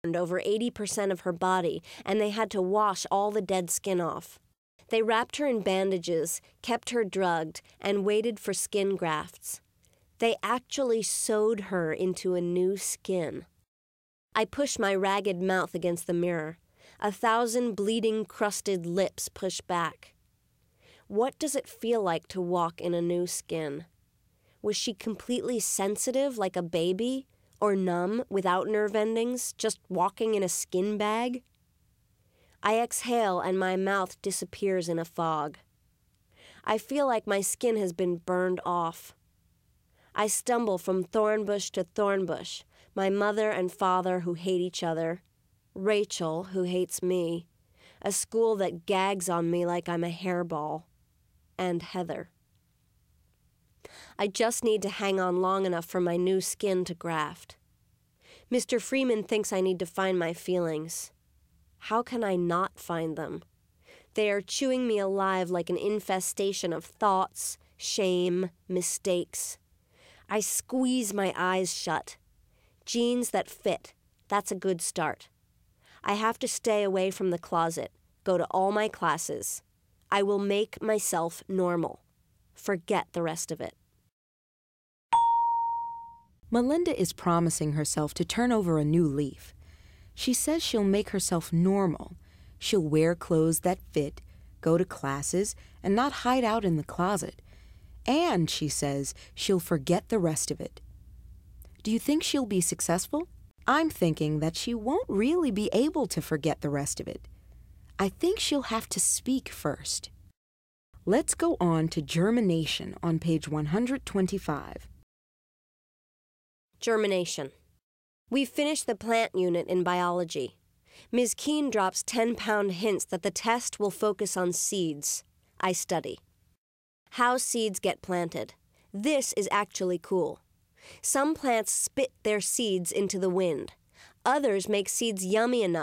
over 80% of her body, and they had to wash all the dead skin off. They wrapped her in bandages, kept her drugged, and waited for skin grafts. They actually sewed her into a new skin. I pushed my ragged mouth against the mirror. 1,000 bleeding, crusted lips pushed back. What does it feel like to walk in a new skin? Was she completely sensitive like a baby, or numb without nerve endings, just walking in a skin bag? I exhale and my mouth disappears in a fog. I feel like my skin has been burned off. I stumble from thorn bush to thorn bush, my mother and father who hate each other, Rachel who hates me, a school that gags on me like I'm a hairball, and Heather. I just need to hang on long enough for my new skin to graft. Mr. Freeman thinks I need to find my feelings. How can I not find them? They are chewing me alive like an infestation of thoughts, shame, mistakes. I squeeze my eyes shut. Jeans that fit, that's a good start. I have to stay away from the closet, go to all my classes. I will make myself normal. Forget the rest of it. Melinda is promising herself to turn over a new leaf. She says she'll make herself normal. She'll wear clothes that fit, go to classes, and not hide out in the closet. And, she says, she'll forget the rest of it. Do you think she'll be successful? I'm thinking that she won't really be able to forget the rest of it. I think she'll have to speak first. Let's go on to germination on page 125. Germination. We've finished the plant unit in biology. Ms. Keene drops 10-pound hints that the test will focus on seeds. I study. How seeds get planted. This is actually cool. Some plants spit their seeds into the wind. Others make seeds yummy enough